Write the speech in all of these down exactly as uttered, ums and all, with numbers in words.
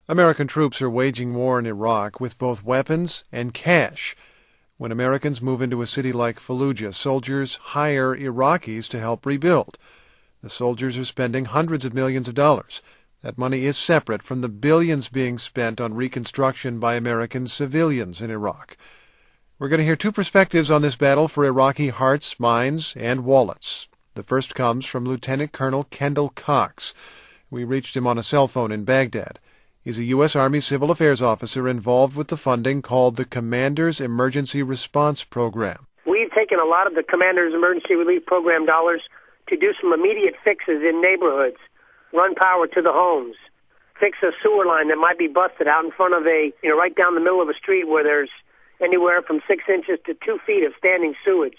American troops are waging war in Iraq with both weapons and cash. When Americans move into a city like Fallujah, soldiers hire Iraqis to help rebuild. The soldiers are spending hundreds of millions of dollars. That money is separate from the billions being spent on reconstruction by American civilians in Iraq. We're going to hear two perspectives on this battle for Iraqi hearts, minds, and wallets. The first comes from Lieutenant Colonel Kendall Cox. We reached him on a cell phone in Baghdad. He's a U S Army Civil Affairs officer involved with the funding called the Commander's Emergency Response Program. We've taken a lot of the Commander's Emergency Relief Program dollars to do some immediate fixes in neighborhoods, run power to the homes, fix a sewer line that might be busted out in front of a, you know, right down the middle of a street where there's anywhere from six inches to two feet of standing sewage.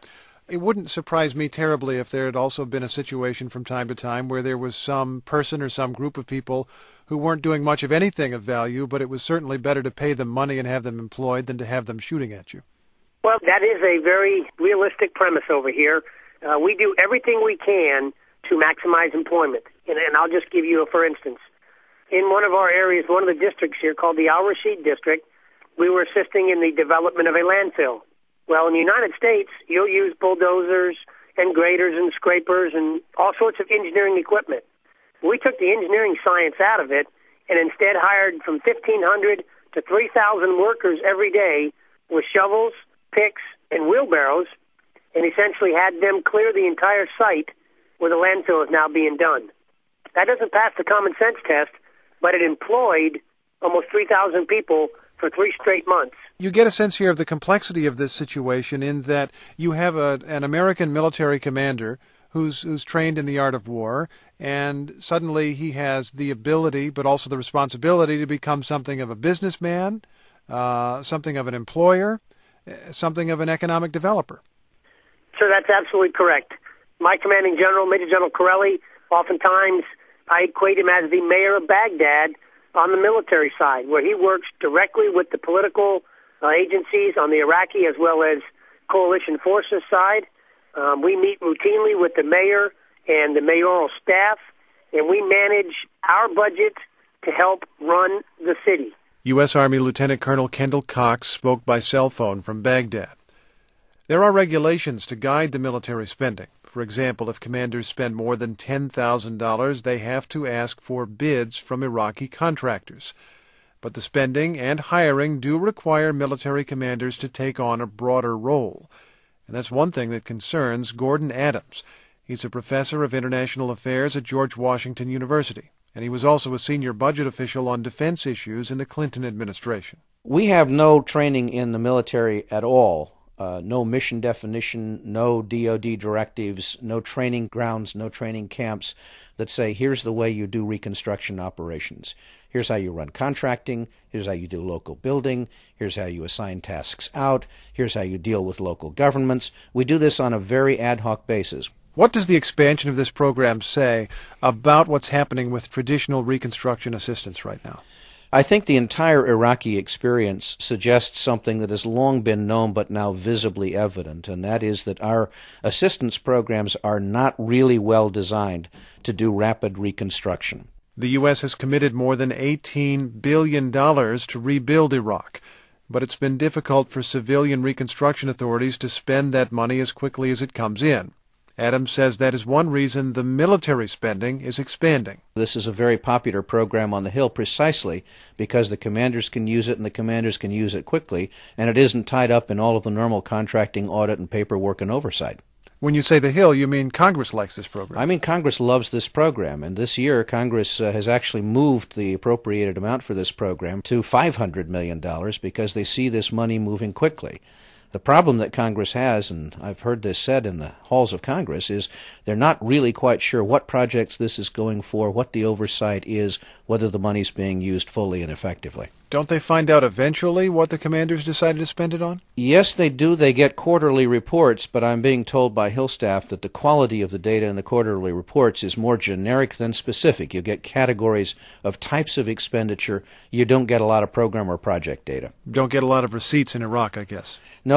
It wouldn't surprise me terribly if there had also been a situation from time to time where there was some person or some group of people who weren't doing much of anything of value, but it was certainly better to pay them money and have them employed than to have them shooting at you. Well, that is a very realistic premise over here. Uh, we do everything we can to maximize employment. And, and I'll just give you a for instance. In one of our areas, one of the districts here called the Al-Rashid District, we were assisting in the development of a landfill. Well, in the United States, you'll use bulldozers and graders and scrapers and all sorts of engineering equipment. We took the engineering science out of it and instead hired from fifteen hundred to three thousand workers every day with shovels, picks, and wheelbarrows, and essentially had them clear the entire site where the landfill is now being done. That doesn't pass the common sense test, but it employed almost three thousand people for three straight months. You get a sense here of the complexity of this situation in that you have a, an American military commander who's, who's trained in the art of war, and suddenly he has the ability, but also the responsibility to become something of a businessman, uh, something of an employer, something of an economic developer. Sir, that's absolutely correct. My commanding general, Major General Corelli, oftentimes I equate him as the mayor of Baghdad on the military side, where he works directly with the political uh, agencies on the Iraqi as well as coalition forces side. Um, we meet routinely with the mayor and the mayoral staff, and we manage our budget to help run the city. U S Army Lieutenant Colonel Kendall Cox spoke by cell phone from Baghdad. There are regulations to guide the military spending. For example, if commanders spend more than ten thousand dollars, they have to ask for bids from Iraqi contractors. But the spending and hiring do require military commanders to take on a broader role. And that's one thing that concerns Gordon Adams. He's a professor of international affairs at George Washington University, and he was also a senior budget official on defense issues in the Clinton administration. We have no training in the military at all. Uh, no mission definition, no D O D directives, no training grounds, no training camps that say, here's the way you do reconstruction operations. Here's how you run contracting. Here's how you do local building. Here's how you assign tasks out. Here's how you deal with local governments. We do this on a very ad hoc basis. What does the expansion of this program say about what's happening with traditional reconstruction assistance right now? I think the entire Iraqi experience suggests something that has long been known but now visibly evident, and that is that our assistance programs are not really well designed to do rapid reconstruction. The U S has committed more than eighteen billion dollars to rebuild Iraq, but it's been difficult for civilian reconstruction authorities to spend that money as quickly as it comes in. Adams says that is one reason the military spending is expanding. This is a very popular program on the Hill precisely because the commanders can use it and the commanders can use it quickly, and it isn't tied up in all of the normal contracting, audit, and paperwork and oversight. When you say the Hill, you mean Congress likes this program? I mean Congress loves this program, and this year Congress uh, has actually moved the appropriated amount for this program to five hundred million dollars because they see this money moving quickly. The problem that Congress has, and I've heard this said in the halls of Congress, is they're not really quite sure what projects this is going for, what the oversight is, whether the money's being used fully and effectively. Don't they find out eventually what the commanders decided to spend it on? Yes, they do. They get quarterly reports, but I'm being told by Hill staff that the quality of the data in the quarterly reports is more generic than specific. You get categories of types of expenditure. You don't get a lot of program or project data. Don't get a lot of receipts in Iraq, I guess. No,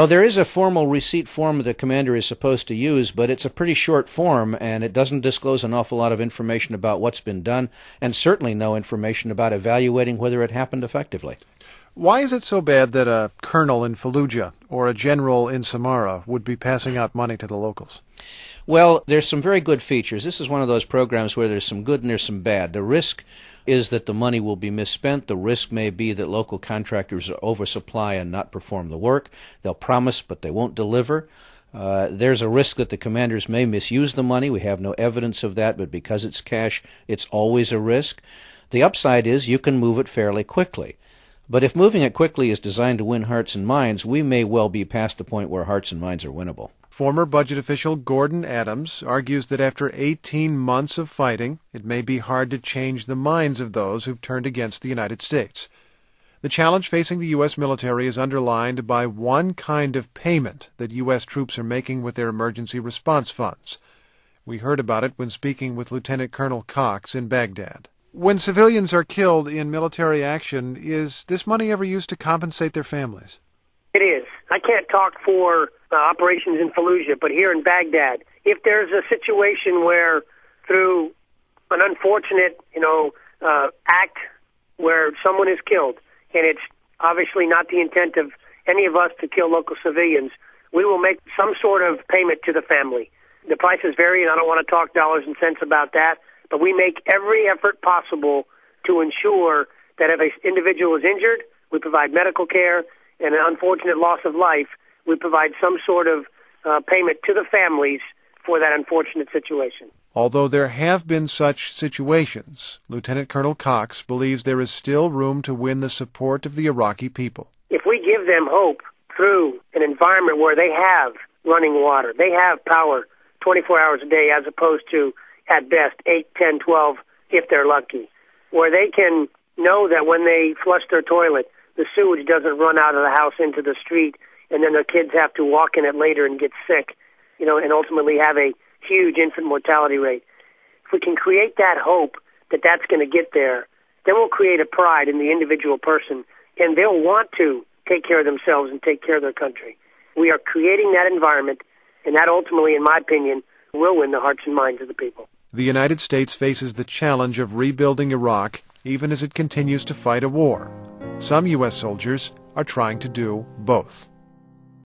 there is a formal receipt form the commander is supposed to use, but it's a pretty short form, and it doesn't disclose an awful lot of information about what's been done, and certainly no information about evaluating whether it happened effectively. Why is it so bad that a colonel in Fallujah or a general in Samarra would be passing out money to the locals? Well, there's some very good features. This is one of those programs where there's some good and there's some bad. The risk is that the money will be misspent. The risk may be that local contractors oversupply and not perform the work. They'll promise, but they won't deliver. Uh, there's a risk that the commanders may misuse the money. We have no evidence of that, but because it's cash, it's always a risk. The upside is you can move it fairly quickly. But if moving it quickly is designed to win hearts and minds, we may well be past the point where hearts and minds are winnable. Former budget official Gordon Adams argues that after eighteen months of fighting, it may be hard to change the minds of those who've turned against the United States. The challenge facing the U S military is underlined by one kind of payment that U S troops are making with their emergency response funds. We heard about it when speaking with Lieutenant Colonel Cox in Baghdad. When civilians are killed in military action, is this money ever used to compensate their families? It is. I can't talk for uh, operations in Fallujah, but here in Baghdad, if there's a situation where through an unfortunate, you know, uh, act where someone is killed, and it's obviously not the intent of any of us to kill local civilians, we will make some sort of payment to the family. The prices vary, and I don't want to talk dollars and cents about that, but we make every effort possible to ensure that if an individual is injured, we provide medical care, and an unfortunate loss of life, we provide some sort of uh, payment to the families for that unfortunate situation. Although there have been such situations, Lieutenant Colonel Cox believes there is still room to win the support of the Iraqi people. If we give them hope through an environment where they have running water, they have power twenty-four hours a day as opposed to, at best, eight, ten, twelve, if they're lucky, where they can know that when they flush their toilet, the sewage doesn't run out of the house into the street, and then their kids have to walk in it later and get sick, you know, and ultimately have a huge infant mortality rate. If we can create that hope that that's going to get there, then we'll create a pride in the individual person, and they'll want to take care of themselves and take care of their country. We are creating that environment, and that ultimately, in my opinion, will win the hearts and minds of the people. The United States faces the challenge of rebuilding Iraq even as it continues to fight a war. Some U S soldiers are trying to do both.